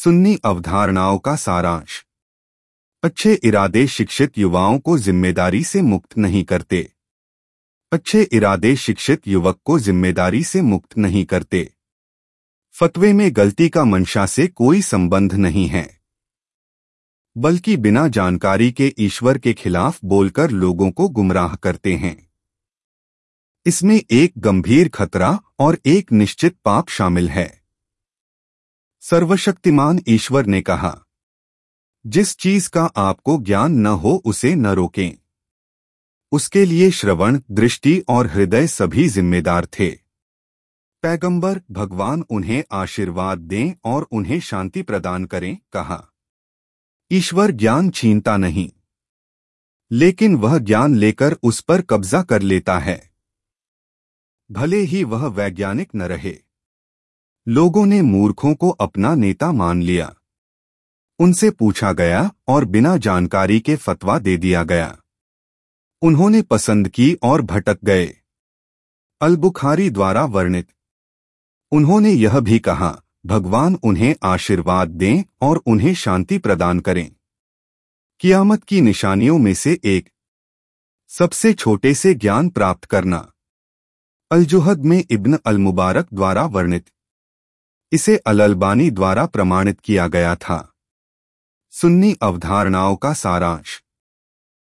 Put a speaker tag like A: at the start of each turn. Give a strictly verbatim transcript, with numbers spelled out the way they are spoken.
A: सुन्नी अवधारणाओं का सारांश। अच्छे इरादे शिक्षित युवाओं को जिम्मेदारी से मुक्त नहीं करते। अच्छे इरादे शिक्षित युवक को जिम्मेदारी से मुक्त नहीं करते। फतवे में गलती का मंशा से कोई संबंध नहीं है, बल्कि बिना जानकारी के ईश्वर के खिलाफ बोलकर लोगों को गुमराह करते हैं। इसमें एक गंभीर खतरा और एक निश्चित पाप शामिल है। सर्वशक्तिमान ईश्वर ने कहा, जिस चीज का आपको ज्ञान न हो उसे न रोकें। उसके लिए श्रवण, दृष्टि और हृदय सभी जिम्मेदार थे। पैगंबर भगवान उन्हें आशीर्वाद दें और उन्हें शांति प्रदान करें, कहा। ईश्वर ज्ञान छीनता नहीं, लेकिन वह ज्ञान लेकर उस पर कब्जा कर लेता है, भले ही वह वैज्ञानिक न रहे। लोगों ने मूर्खों को अपना नेता मान लिया। उनसे पूछा गया और बिना जानकारी के फतवा दे दिया गया। उन्होंने पसंद की और भटक गए। अल बुखारी द्वारा वर्णित। उन्होंने यह भी कहा, भगवान उन्हें आशीर्वाद दें और उन्हें शांति प्रदान करें। कियामत की निशानियों में से एक, सबसे छोटे से ज्ञान प्राप्त करना। अल-जुहद में इब्न अल-मुबारक द्वारा वर्णित। इसे अल-अलबानी द्वारा प्रमाणित किया गया था। सुन्नी अवधारणाओं का सारांश।